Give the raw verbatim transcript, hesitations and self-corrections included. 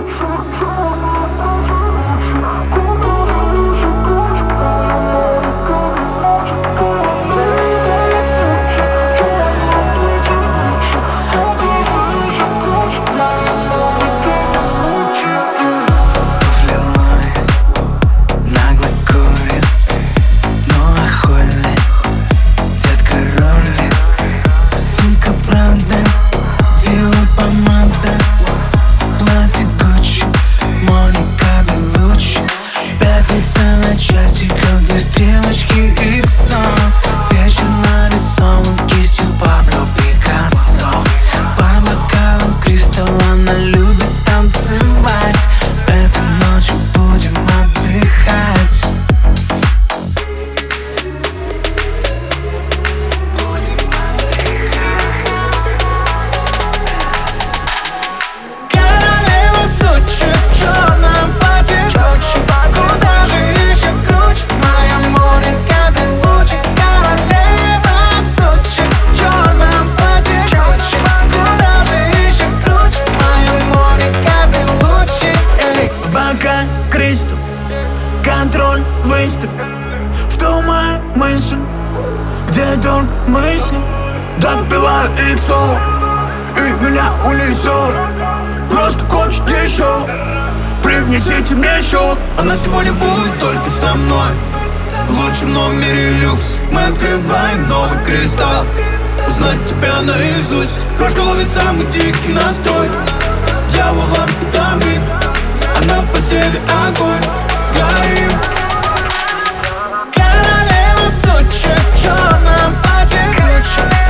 Кристалл, контроль, выстрел в ту мою мысль, где только мысли. Допиваю иксо, и меня унесет. Просто хочет еще, принесите мне счет. Она сегодня будет только со мной, в лучшем номере люкс. Мы открываем новый кристалл, узнать тебя наизусть. Крошка ловит самый дикий настрой, дьявол амфетамин. Она в постели огонь, горим. Королева Сочи в черном платье Гуччи.